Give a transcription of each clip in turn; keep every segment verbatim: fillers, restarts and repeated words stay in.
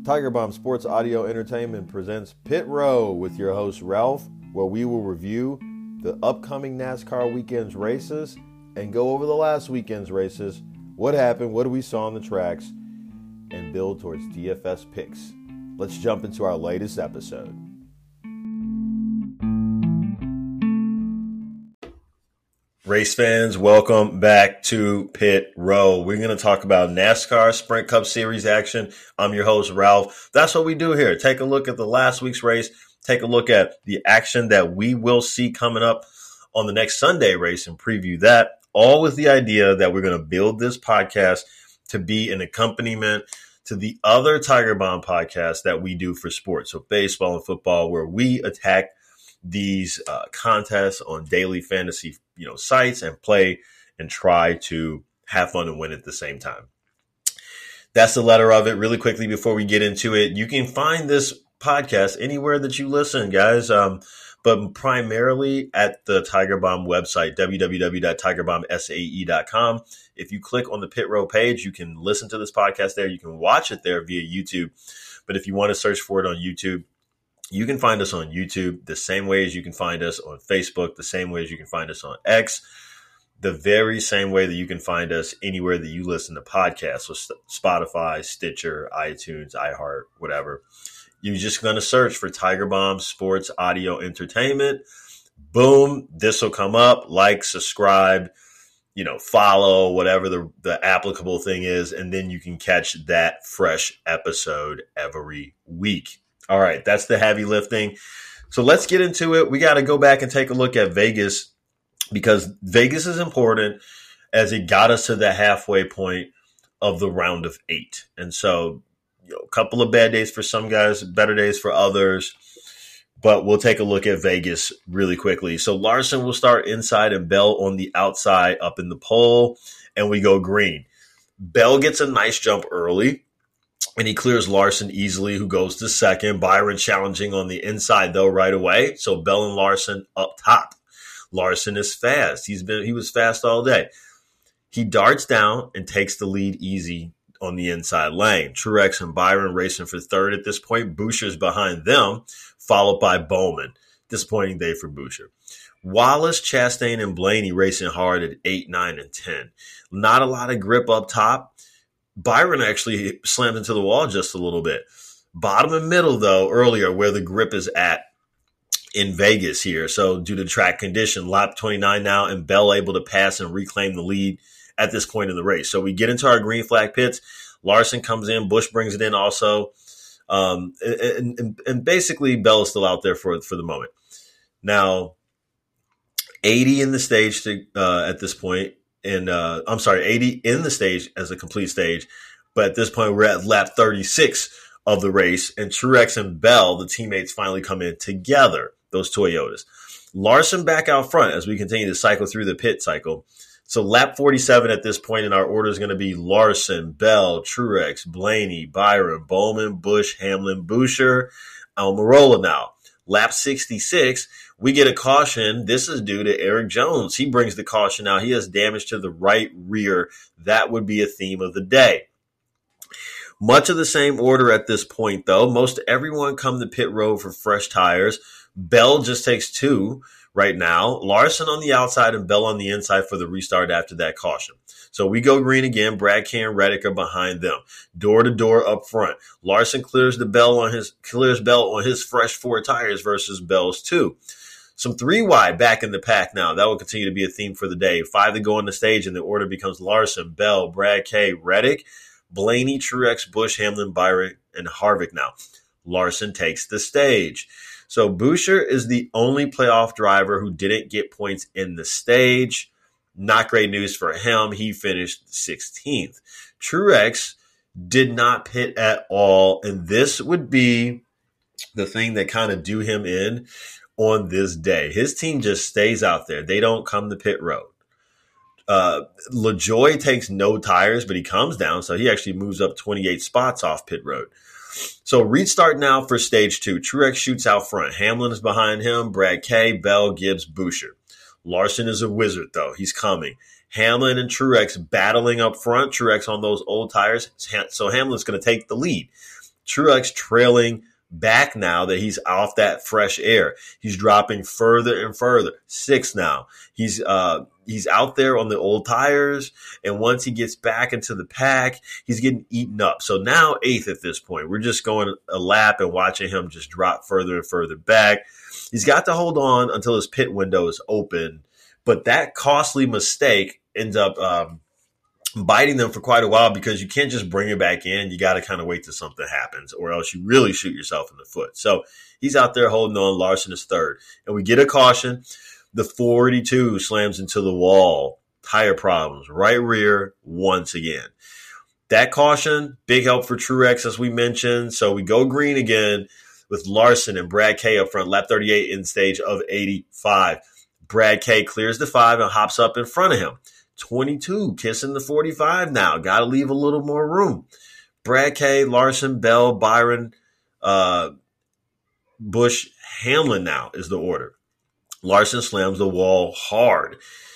Tiger Bomb Sports Audio Entertainment presents Pit Row with your host Ralph, where we will review the upcoming NASCAR weekend's races and go over the last weekend's races, what happened, what we saw on the tracks, and build towards D F S picks. Let's jump into our latest episode. Race fans, welcome back to Pit Row. We're going to talk about NASCAR Sprint Cup Series action. I'm your host, Ralph. That's what we do here. Take a look at the last week's race. Take a look at the action that we will see coming up on the next Sunday race and preview that, all with the idea that we're going to build this podcast to be an accompaniment to the other Tiger Bomb podcasts that we do for sports, so baseball and football, where we attack these uh, contests on daily fantasy, you know, sites and play and try to have fun and win at the same time. That's the letter of it. Really quickly before we get into it, you can find this podcast anywhere that you listen, guys, um, but primarily at the Tiger Bomb website, w w w dot tiger bomb sae dot com. If you click on the Pit Row page, you can listen to this podcast there. You can watch it there via YouTube. But if you want to search for it on YouTube, you can find us on YouTube the same way as you can find us on Facebook, the same way as you can find us on X, the very same way that you can find us anywhere that you listen to podcasts, so Spotify, Stitcher, iTunes, iHeart, whatever. You're just going to search for Tiger Bomb Sports Audio Entertainment. Boom, this will come up. Like, subscribe, you know, follow, whatever the, the applicable thing is, and then you can catch that fresh episode every week. All right, that's the heavy lifting. So let's get into it. We got to go back and take a look at Vegas, because Vegas is important as it got us to the halfway point of the round of eight. And so, you know, a couple of bad days for some guys, better days for others. But we'll take a look at Vegas really quickly. So Larson will start inside and Bell on the outside up in the pole, and we go green. Bell gets a nice jump early, and he clears Larson easily, who goes to second. Byron challenging on the inside, though, right away. So Bell and Larson up top. Larson is fast. He's been he was fast all day. He darts down and takes the lead easy on the inside lane. Truex and Byron racing for third at this point. Boucher's behind them, followed by Bowman. Disappointing day for Boucher. Wallace, Chastain, and Blaney racing hard at eight, nine, and ten. Not a lot of grip up top. Byron actually slammed into the wall just a little bit. Bottom and middle, though, earlier where the grip is at in Vegas here. So due to track condition, lap twenty-nine now, and Bell able to pass and reclaim the lead at this point in the race. So we get into our green flag pits. Larson comes in. Busch brings it in also. Um, and, and, and basically, Bell is still out there for, for the moment. Now, eighty in the stage to, uh, at this point. And uh, I'm sorry, eighty in the stage as a complete stage. But at this point, we're at lap thirty-six of the race. And Truex and Bell, the teammates, finally come in together, those Toyotas. Larson back out front as we continue to cycle through the pit cycle. So lap forty-seven at this point in our order is going to be Larson, Bell, Truex, Blaney, Byron, Bowman, Busch, Hamlin, Boucher, Almirola now. Lap sixty-six, we get a caution. This is due to Eric Jones. He brings the caution out. He has damage to the right rear. That would be a theme of the day. Much of the same order at this point, though. Most everyone come to pit road for fresh tires. Bell just takes two right now. Larson on the outside and Bell on the inside for the restart after that caution. So we go green again. Brad K and Reddick are behind them, door to door up front. Larson clears the Bell on his clears Bell on his fresh four tires versus Bell's two. Some three wide back in the pack now. That will continue to be a theme for the day. Five to go on the stage, and the order becomes Larson, Bell, Brad K, Reddick, Blaney, Truex, Busch, Hamlin, Byron, and Harvick now. Larson takes the stage. So Boucher is the only playoff driver who didn't get points in the stage. Not great news for him. He finished sixteenth. Truex did not pit at all, and this would be the thing that kind of do him in on this day. His team just stays out there. They don't come to pit road. Uh, LaJoie takes no tires, but he comes down, so he actually moves up twenty-eight spots off pit road. So restart now for stage two. Truex shoots out front. Hamlin is behind him. Brad K, Bell, Gibbs, Boucher. Larson is a wizard, though. He's coming. Hamlin and Truex battling up front. Truex on those old tires. So Hamlin's going to take the lead. Truex trailing back now that he's off that fresh air. He's dropping further and further. Six now. He's uh he's out there on the old tires, and once he gets back into the pack, he's getting eaten up. So now eighth at this point. We're just going a lap and watching him just drop further and further back. He's got to hold on until his pit window is open, but that costly mistake ends up um, biting them for quite a while because you can't just bring it back in. You got to kind of wait till something happens, or else you really shoot yourself in the foot. So he's out there holding on. Larson is third, and we get a caution. The forty-two slams into the wall. Tire problems. Right rear once again. That caution, big help for Truex, as we mentioned. So we go green again with Larson and Brad K up front. Lap thirty-eight in stage of eighty-five. Brad K clears the five and hops up in front of him. twenty-two kissing the forty-five now. Got to leave a little more room. Brad K, Larson, Bell, Byron, uh, Busch, Hamlin now is the order. Larson slams the wall hard.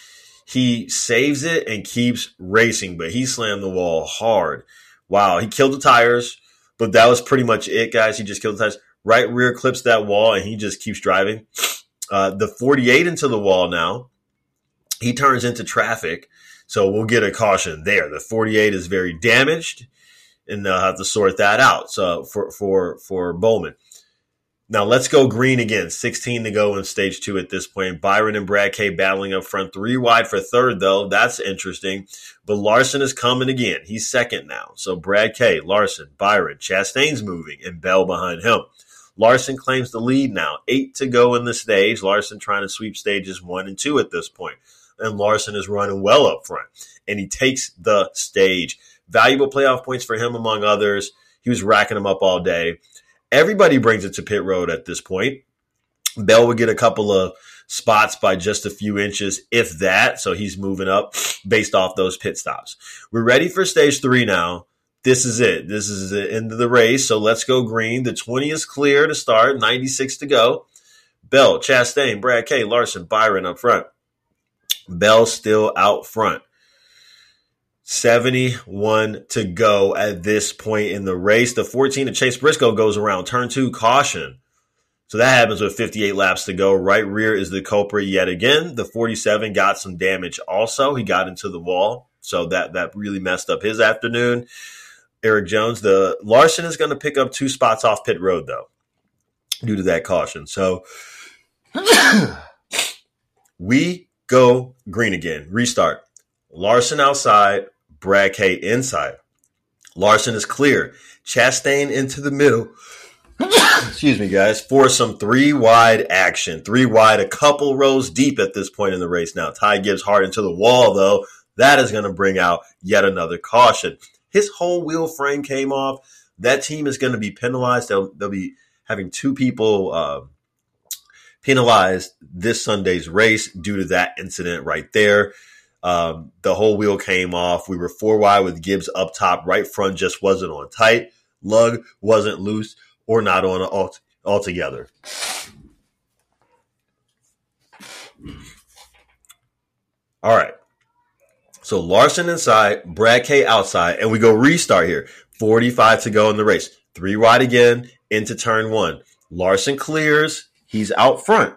He saves it and keeps racing, but he slammed the wall hard. Wow, he killed the tires, but that was pretty much it, guys. He just killed the tires. Right rear clips that wall, and he just keeps driving. Uh, the forty-eight into the wall now. He turns into traffic, so we'll get a caution there. The forty-eight is very damaged, and they'll have to sort that out. So for for for Bowman. Now let's go green again. sixteen to go in stage two at this point. Byron and Brad K battling up front. Three wide for third, though. That's interesting. But Larson is coming again. He's second now. So Brad K, Larson, Byron, Chastain's moving, and Bell behind him. Larson claims the lead now. Eight to go in the stage. Larson trying to sweep stages one and two at this point. And Larson is running well up front. And he takes the stage. Valuable playoff points for him, among others. He was racking them up all day. Everybody brings it to pit road at this point. Bell would get a couple of spots by just a few inches, if that. So he's moving up based off those pit stops. We're ready for stage three now. This is it. This is the end of the race. So let's go green. The twenty is clear to start. ninety-six to go. Bell, Chastain, Brad K, Larson, Byron up front. Bell still out front. seventy-one to go at this point in the race. The fourteen of Chase Briscoe goes around. Turn two, caution. So that happens with fifty-eight laps to go. Right rear is the culprit yet again. The forty-seven got some damage also. He got into the wall. So that, that really messed up his afternoon. Eric Jones, the Larson is going to pick up two spots off pit road, though, due to that caution. So we go green again. Restart. Larson outside. Brad K inside. Larson is clear. Chastain into the middle. Excuse me, guys. For some three wide action. Three wide, a couple rows deep at this point in the race now. Ty Gibbs hard into the wall, though. That is going to bring out yet another caution. His whole wheel frame came off. That team is going to be penalized. They'll, they'll be having two people uh, penalized this Sunday's race due to that incident right there. Um, the whole wheel came off. We were four wide with Gibbs up top. Right front just wasn't on tight. Lug wasn't loose or not on alt- altogether. All right. So Larson inside, Brad K outside, and we go restart here. forty-five to go in the race. Three wide again into turn one. Larson clears. He's out front.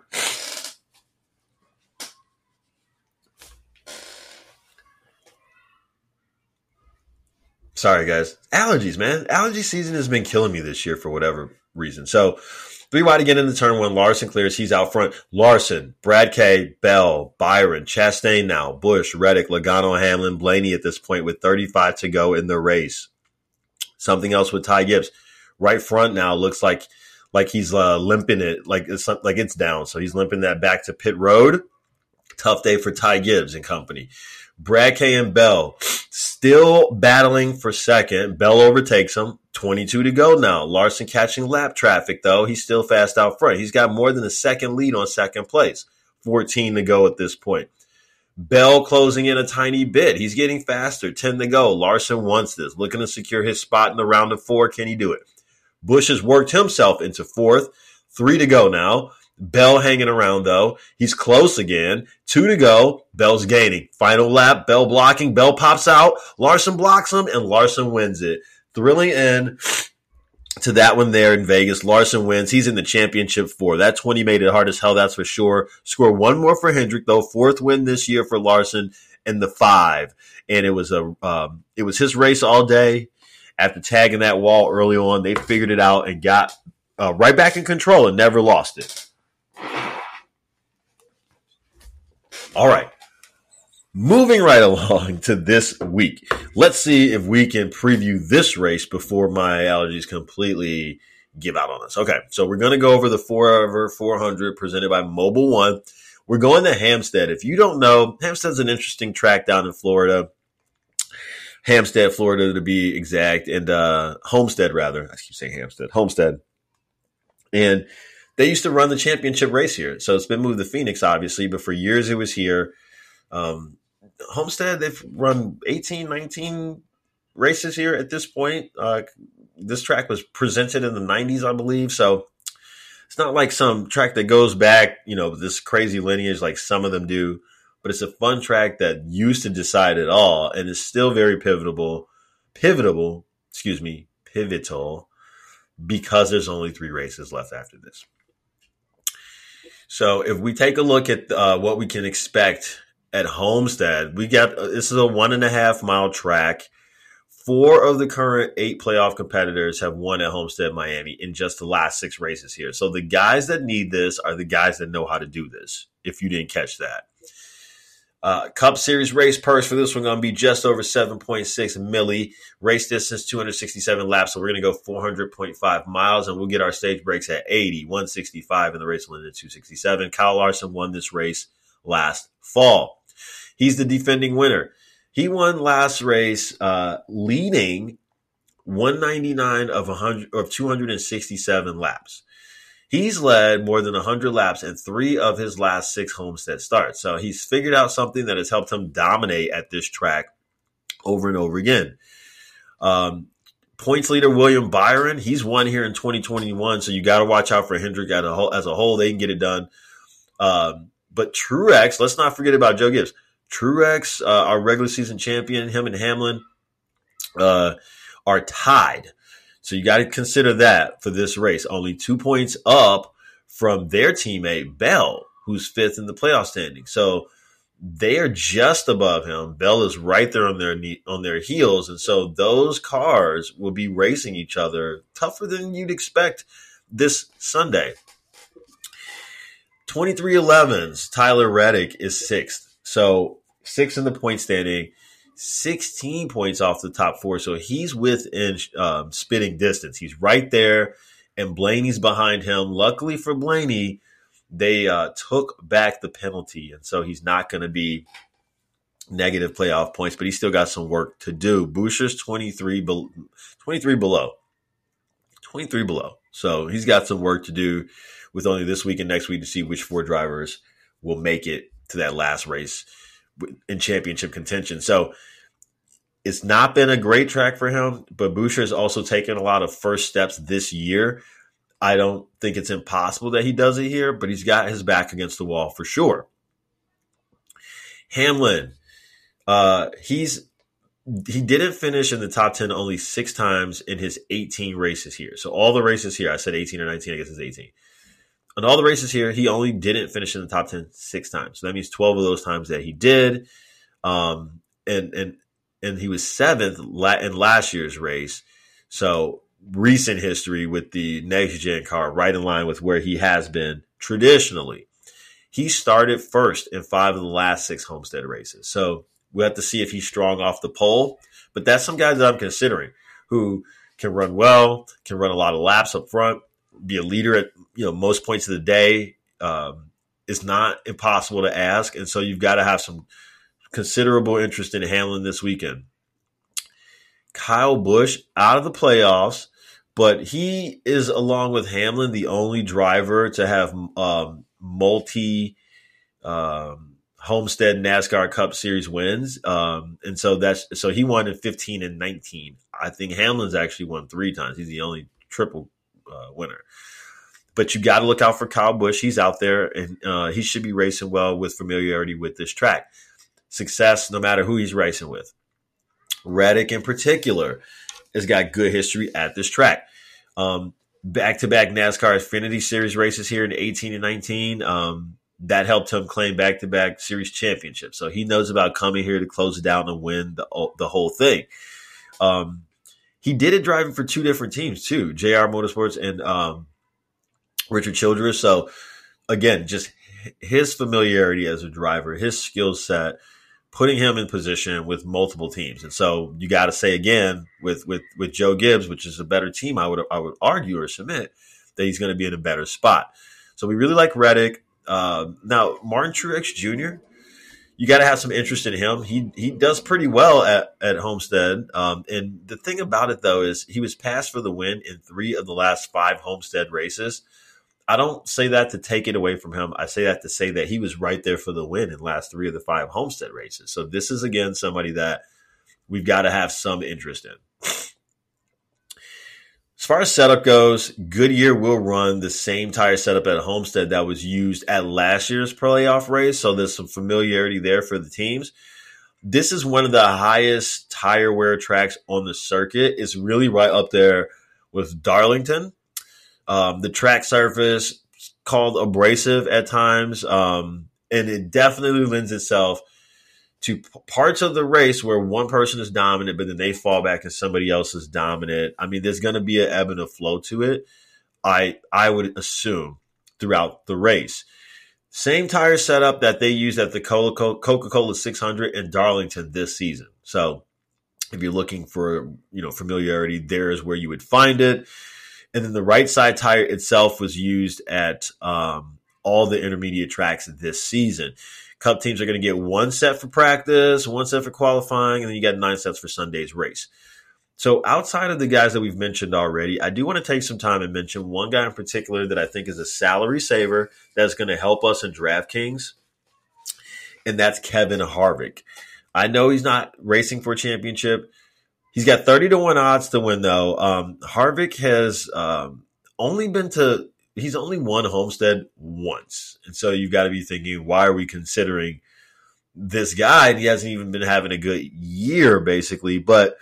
Sorry, guys. Allergies, man. Allergy season has been killing me this year for whatever reason. So three wide again in the turn one. Larson clears. He's out front. Larson, Brad K, Bell, Byron, Chastain now, Busch, Reddick, Logano, Hamlin, Blaney at this point with thirty-five to go in the race. Something else with Ty Gibbs. Right front now looks like like he's uh, limping it, like it's like it's down. So he's limping that back to pit road. Tough day for Ty Gibbs and company. Brad K and Bell still battling for second. Bell overtakes him. twenty-two to go now. Larson catching lap traffic, though. He's still fast out front. He's got more than a second lead on second place. fourteen to go at this point. Bell closing in a tiny bit. He's getting faster. ten to go. Larson wants this. Looking to secure his spot in the round of four. Can he do it? Busch has worked himself into fourth. Three to go now. Bell hanging around, though. He's close again. Two to go. Bell's gaining. Final lap. Bell blocking. Bell pops out. Larson blocks him, and Larson wins it. Thrilling end to that one there in Vegas. Larson wins. He's in the championship four. That twenty made it hard as hell, that's for sure. Score one more for Hendrick, though. Fourth win this year for Larson in the five. And it was a um, it was his race all day. After tagging that wall early on, they figured it out and got uh, right back in control and never lost it. All right. Moving right along to this week. Let's see if we can preview this race before my allergies completely give out on us. Okay, so we're going to go over the Forever four hundred presented by Mobil one. We're going to Hampstead. If you don't know, Hampstead's an interesting track down in Florida. Hampstead, Florida, to be exact, and uh, Homestead, rather. I keep saying Hampstead. Homestead. And they used to run the championship race here. So it's been moved to Phoenix, obviously, but for years it was here. Um, Homestead, they've run eighteen, nineteen races here at this point. Uh, this track was presented in the nineties, I believe. So it's not like some track that goes back, you know, this crazy lineage like some of them do. But it's a fun track that used to decide it all and is still very pivotal, pivotal, excuse me, pivotal, because there's only three races left after this. So if we take a look at uh, what we can expect at Homestead, we got uh, this is a one and a half mile track. Four of the current eight playoff competitors have won at Homestead, Miami in just the last six races here. So the guys that need this are the guys that know how to do this, if you didn't catch that. Uh, Cup Series race purse for this one going to be just over seven point six milli. Race distance, two hundred sixty-seven laps. So we're going to go four hundred point five miles, and we'll get our stage breaks at eighty, one sixty-five, and the race will end at two sixty-seven. Kyle Larson won this race last fall. He's the defending winner. He won last race uh, leading one ninety-nine of one hundred of two hundred sixty-seven laps. He's led more than one hundred laps in three of his last six Homestead starts. So he's figured out something that has helped him dominate at this track over and over again. Um, points leader William Byron, he's won here in twenty twenty-one, so you got to watch out for Hendrick as a whole. As a whole, they can get it done. Um, but Truex, let's not forget about Joe Gibbs. Truex, uh, our regular season champion, him and Hamlin uh, are tied. So you got to consider that for this race. Only two points up from their teammate, Bell, who's fifth in the playoff standing. So they are just above him. Bell is right there on their on their heels. And so those cars will be racing each other tougher than you'd expect this Sunday. twenty-three eleven's Tyler Reddick is sixth. So sixth in the point standing. sixteen points off the top four, so he's within um, spitting distance. He's right there, and Blaney's behind him. Luckily for Blaney, they uh, took back the penalty, and so he's not going to be negative playoff points, but he's still got some work to do. Boucher's twenty-three, be- twenty-three below. twenty-three below. So he's got some work to do with only this week and next week to see which four drivers will make it to that last race in championship contention. So it's not been a great track for him, but Boucher has also taken a lot of first steps this year. I don't think it's impossible that he does it here, but he's got his back against the wall for sure. Hamlin, uh, he's he didn't finish in the top ten only six times in his eighteen races here. So all the races here, I said eighteen or nineteen, I guess it's eighteen. On all the races here, he only didn't finish in the top ten six times. So that means twelve of those times that he did. Um, and and and he was seventh in last year's race. So recent history with the next-gen car, right in line with where he has been traditionally. He started first in five of the last six Homestead races. So we'll have to see if he's strong off the pole. But that's some guys that I'm considering who can run well, can run a lot of laps up front, be a leader at you know most points of the day. Um, it's not impossible to ask, and so you've got to have some considerable interest in Hamlin this weekend. Kyle Busch out of the playoffs, but he is, along with Hamlin, the only driver to have um, multi um, Homestead NASCAR Cup Series wins, um, and so that's so he won in fifteen and nineteen. I think Hamlin's actually won three times. He's the only triple uh, winner. But you got to look out for Kyle Busch. He's out there, and uh, he should be racing well with familiarity with this track. Success, no matter who he's racing with. Reddick, in particular, has got good history at this track. Um, back-to-back NASCAR Xfinity Series races here in eighteen and nineteen. Um, that helped him claim back-to-back series championships. So he knows about coming here to close it down and win the the whole thing. Um, he did it driving for two different teams too, J R Motorsports and um, Richard Childress. So again, just his familiarity as a driver, his skill set, putting him in position with multiple teams. And so you got to say again with, with, with Joe Gibbs, which is a better team, I would, I would argue or submit that he's going to be in a better spot. So we really like Reddick. Uh, now, Martin Truex Junior, you got to have some interest in him. He he does pretty well at, at Homestead. Um, and the thing about it, though, is he was passed for the win in three of the last five Homestead races. I don't say that to take it away from him. I say that to say that he was right there for the win in the last three of the five Homestead races. So this is, again, somebody that we've got to have some interest in. As far as setup goes, Goodyear will run the same tire setup at Homestead that was used at last year's playoff race. So there's some familiarity there for the teams. This is one of the highest tire wear tracks on the circuit. It's really right up there with Darlington. Um, the track surface called abrasive at times, um, and it definitely lends itself to p- parts of the race where one person is dominant, but then they fall back and somebody else is dominant. I mean, there's going to be an ebb and a flow to it, I I would assume, throughout the race. Same tire setup that they used at the Coca-Cola six hundred in Darlington this season. So if you're looking for, you know, familiarity, there is where you would find it. And then the right side tire itself was used at um, all the intermediate tracks this season. Cup teams are going to get one set for practice, one set for qualifying, and then you got nine sets for Sunday's race. So outside of the guys that we've mentioned already, I do want to take some time and mention one guy in particular that I think is a salary saver that's going to help us in DraftKings, and that's Kevin Harvick. I know he's not racing for a championship. He's got thirty to one odds to win, though. Um, Harvick has um, only been to – he's only won Homestead once. And so you've got to be thinking, why are we considering this guy? And he hasn't even been having a good year, basically. But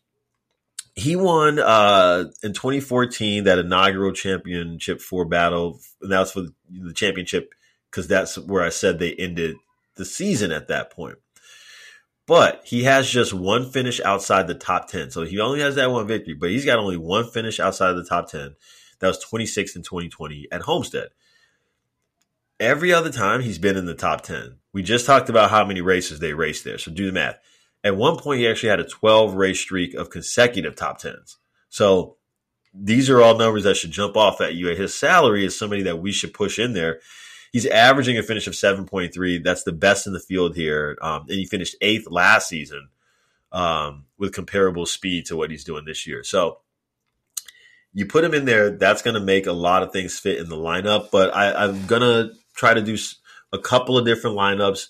he won uh, in twenty fourteen that inaugural championship four battle. And that was for the championship because that's where I said they ended the season at that point. But he has just one finish outside the top ten. So he only has that one victory, but he's got only one finish outside of the top ten. That was twenty-sixth in twenty twenty at Homestead. Every other time he's been in the top ten. We just talked about how many races they raced there. So do the math. At one point, he actually had a twelve race streak of consecutive top tens. So these are all numbers that should jump off at you. His salary is somebody that we should push in there. He's averaging a finish of seven point three. That's the best in the field here. Um, and he finished eighth last season um, with comparable speed to what he's doing this year. So you put him in there, that's going to make a lot of things fit in the lineup. But I, I'm going to try to do a couple of different lineups.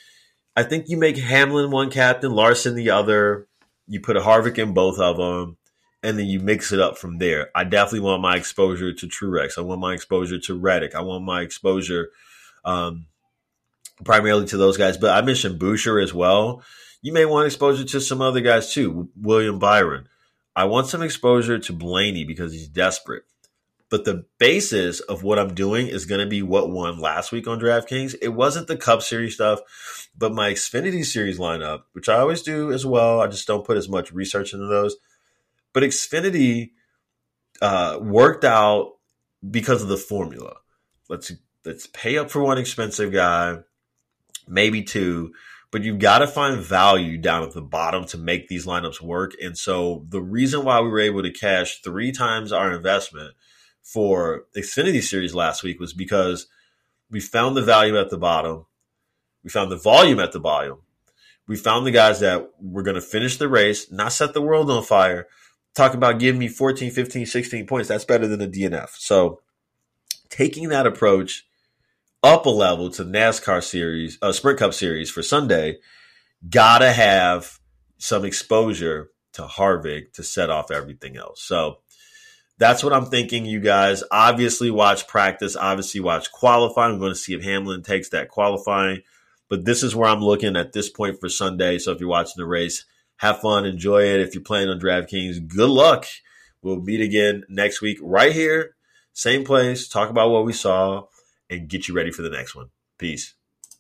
I think you make Hamlin one captain, Larson the other. You put a Harvick in both of them. And then you mix it up from there. I definitely want my exposure to Truex. I want my exposure to Reddick. I want my exposure um, primarily to those guys. But I mentioned Buescher as well. You may want exposure to some other guys too. William Byron. I want some exposure to Blaney because he's desperate. But the basis of what I'm doing is going to be what won last week on DraftKings. It wasn't the Cup Series stuff, but my Xfinity Series lineup, which I always do as well. I just don't put as much research into those. But Xfinity uh, worked out because of the formula. Let's let's pay up for one expensive guy, maybe two, but you've got to find value down at the bottom to make these lineups work. And so the reason why we were able to cash three times our investment for Xfinity Series last week was because we found the value at the bottom. We found the volume at the bottom. We found the guys that were going to finish the race, not set the world on fire. Talk about giving me fourteen, fifteen, sixteen points. That's better than a D N F. So taking that approach up a level to NASCAR series, uh, Sprint Cup series for Sunday, gotta have some exposure to Harvick to set off everything else. So that's what I'm thinking, you guys. Obviously watch practice. Obviously watch qualifying. I'm going to see if Hamlin takes that qualifying. But this is where I'm looking at this point for Sunday. So if you're watching the race, have fun, enjoy it. If you're playing on DraftKings, good luck. We'll meet again next week right here, same place, talk about what we saw, and get you ready for the next one. Peace.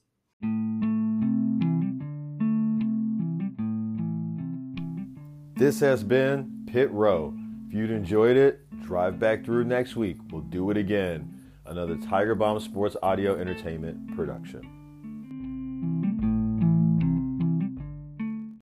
This has been Pit Row. If you'd enjoyed it, drive back through next week. We'll do it again. Another Tiger Bomb Sports Audio Entertainment production.